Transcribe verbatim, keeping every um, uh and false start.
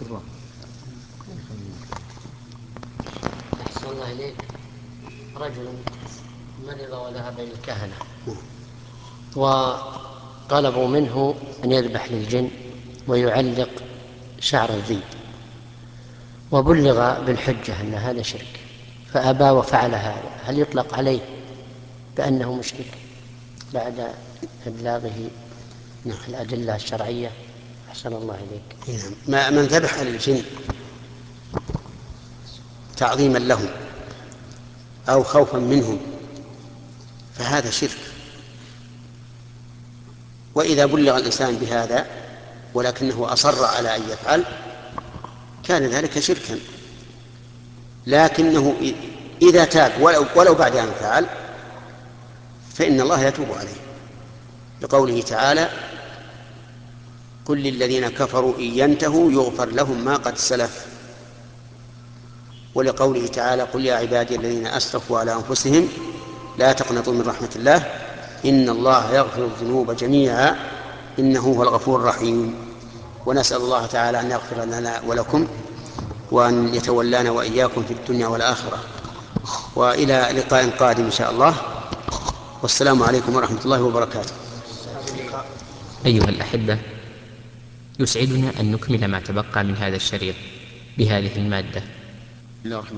أحسن الله إليك. رجل مرض وذهب إلى الكهنة وطلبوا منه أن يذبح للجن ويعلق شعر الذيب، وبلغ بالحجة أن هذا شرك فأبى وفعل هذا، هل يطلق عليه بأنه مشرك بعد إبلاغه الأدلة الشرعية؟ أحسن الله إليك. ما من ذبح للجن تعظيما لهم أو خوفا منهم فهذا شرك، وإذا بلغ الإنسان بهذا ولكنه أصر على أن يفعل كان ذلك شركا، لكنه إذا تاب ولو, ولو بعد أن فعل فإن الله يتوب عليه، لقوله تعالى: قل للذين كفروا إن ينتهوا يغفر لهم ما قد سلف، ولقوله تعالى: قل يا عبادي الذين أسرفوا على أنفسهم لا تقنطوا من رحمة الله إن الله يغفر الذنوب جميعا إنه هو الغفور الرحيم. ونسأل الله تعالى أن يغفر لنا ولكم وأن يتولانا وإياكم في الدنيا والآخرة، وإلى لقاء قادم إن شاء الله، والسلام عليكم ورحمة الله وبركاته. أيها الأحبة، يسعدنا أن نكمل ما تبقى من هذا الشريط بهذه المادة.